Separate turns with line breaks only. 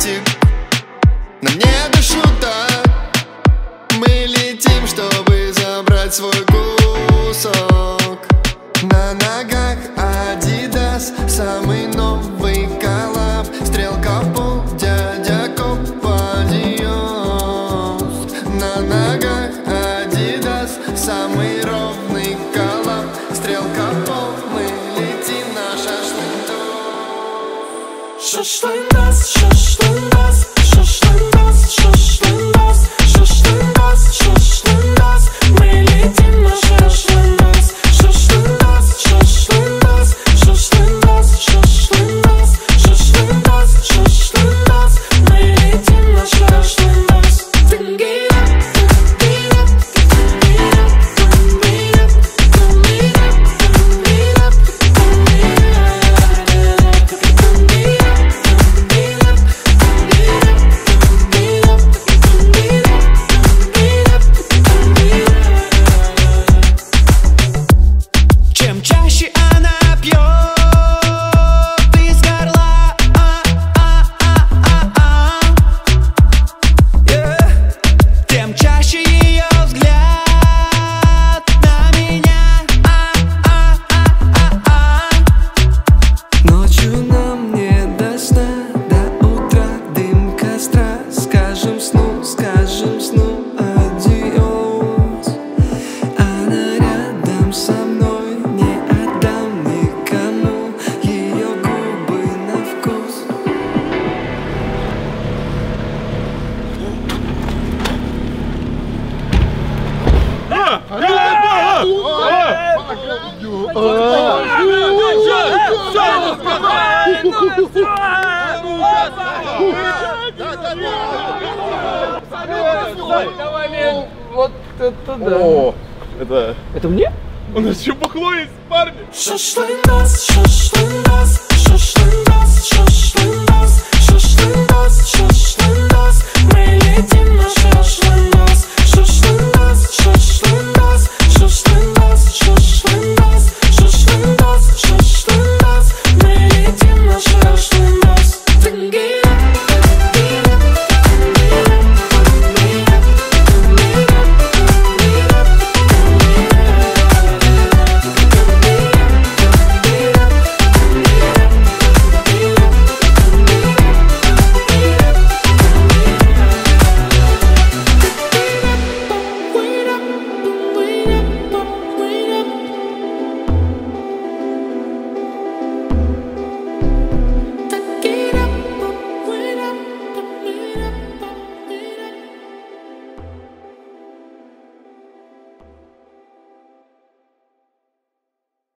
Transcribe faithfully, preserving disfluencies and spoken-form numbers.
летит, нам не до шуток. Мы летим, чтобы забрать свой кусок. На ногах Adidas, самый новый коллаб. Стрелка в пол, дядя Коп подъезд. На ногах Adidas, самый ровный коллаб. Стрелка в пол, мы летим на шашлындос.
Шашлындос, шашлындос, шашлындос, шашлындос, шашлындос, шашлындос. Мы летим на шашлындос. Шашлындос, шашлындос, шашлындос, шашлындос, шашлындос, шашлындос. Мы летим на шашлындос. Тунгира, тунгира, тунгира, тунгира, тунгира, тунгира,
Чем чаще она пьет из горла, а, а, а, а, а. Yeah. Тем чаще ее взгляд на меня, а, а, а, а, а.
Ночью нам не до сна, до утра дым костра. Скажем сну, скажем сну адиос. Она рядом со мной, не отдам никому ее губы на вкус.
Вот это да.
О, это...
Это мне?
У нас еще бухло есть, парни.
шашлындос, шашлындос, шашлындос, шашлындос, шашлындос.